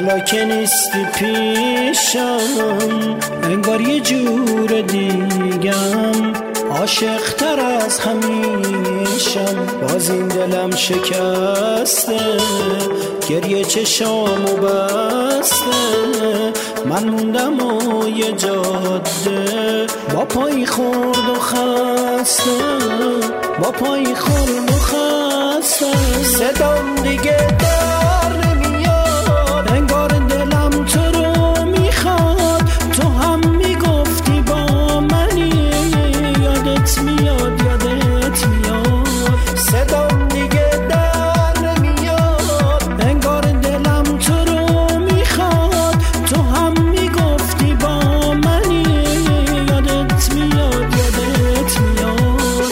حالا که نیستی پیشم انگار یه جور دیگم، عاشق تر از همیشم، باز این دلم شکسته، گریه چشامو بسته، من موندم و یه جاده با پای خورد و خسته، با پای خورد و خسته. صدام دیگه در نمیاد، انگار دلم تو رو میخواد، تو هم میگفتی با منی، یادت میاد یادت میاد. صدام دیگه در نمیاد، انگار دلم تو رو میخواد، تو هم میگفتی با منی، یادت میاد یادت میاد.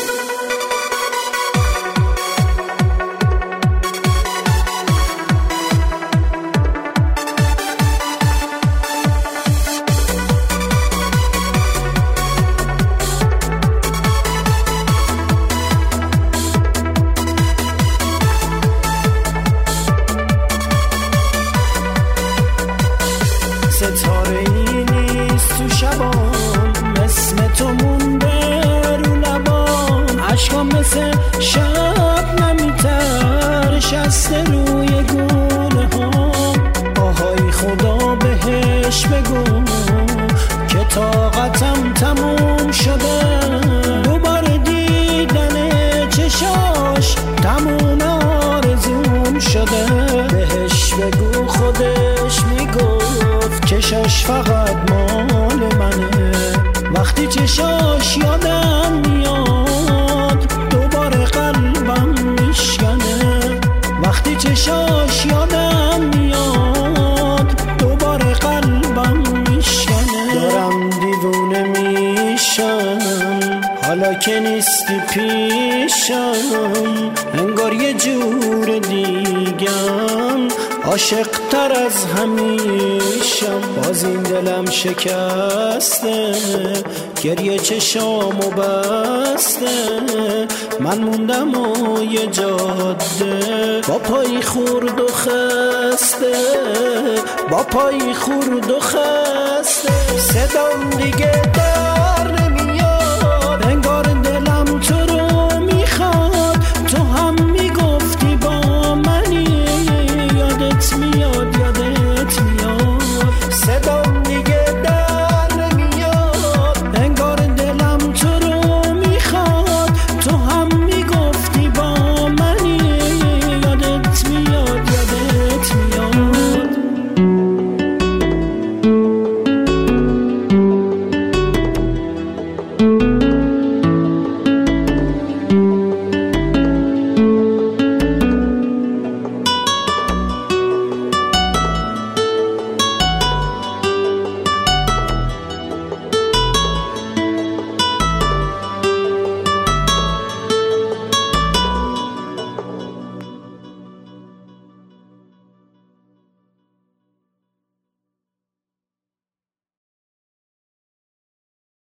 ستاره ای نیست تو شبام، اسم تو مونده رو لبام، عشقام مثل شب نمیتر شسته روی گونه ها. آهای خدا بهش بگو که طاقتم تموم شده، دوباره دیدن چشاش تموم آرزوم شده. بهش بگو خودش میگفت چشاش فقط مال منه، وقتی چشاش یادم میاد دوباره قلبم میشکنه، وقتی چشاش یادم میاد دوباره قلبم میشکنه. دارم دیوونه میشم حالا که نیستی پیشم، انگار یه جور دیگم، عاشق تر از همیشم، باز این دلم شکسته، گریه چشامو بسته، من موندم و یه جاده با پای خورد و خسته، با پای خورد و خسته. صدام دیگه